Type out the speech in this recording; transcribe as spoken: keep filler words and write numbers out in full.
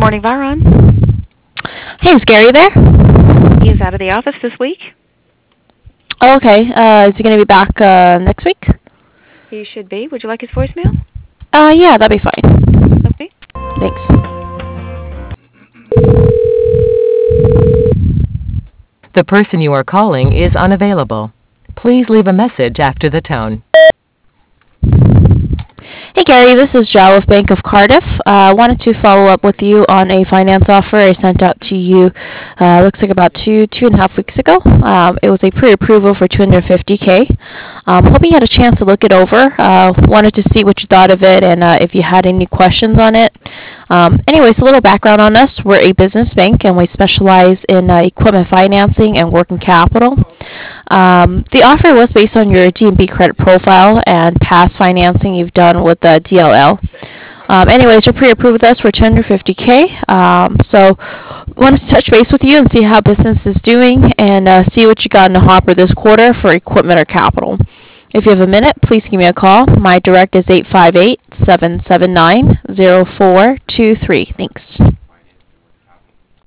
morning, Byron. Hey, is Gary there? He is out of the office this week. Oh, okay. Uh, is he going to be back uh, next week? He should be. Would you like his voicemail? Uh, yeah, that'd be fine. Okay. Thanks. The person you are calling is unavailable. Please leave a message after the tone. Hey Gary, this is Jo of Bank of Cardiff. I uh, wanted to follow up with you on a finance offer I sent out to you, uh, looks like about two, two and a half weeks ago. Um, it was a pre-approval for two hundred fifty K. Um, hoping you had a chance to look it over. Uh, wanted to see what you thought of it and uh, if you had any questions on it. Um, anyways, a little background on us. We're a business bank and we specialize in uh, equipment financing and working capital. Um, the offer was based on your D and B credit profile and past financing you've done with the D L L. Um, anyways, you're pre-approved with us for two hundred fifty K. Um, so, wanted to touch base with you and see how business is doing and uh, see what you got in the hopper this quarter for equipment or capital. If you have a minute, please give me a call. My direct is eight five eight, seven seven nine, zero four two three. Thanks.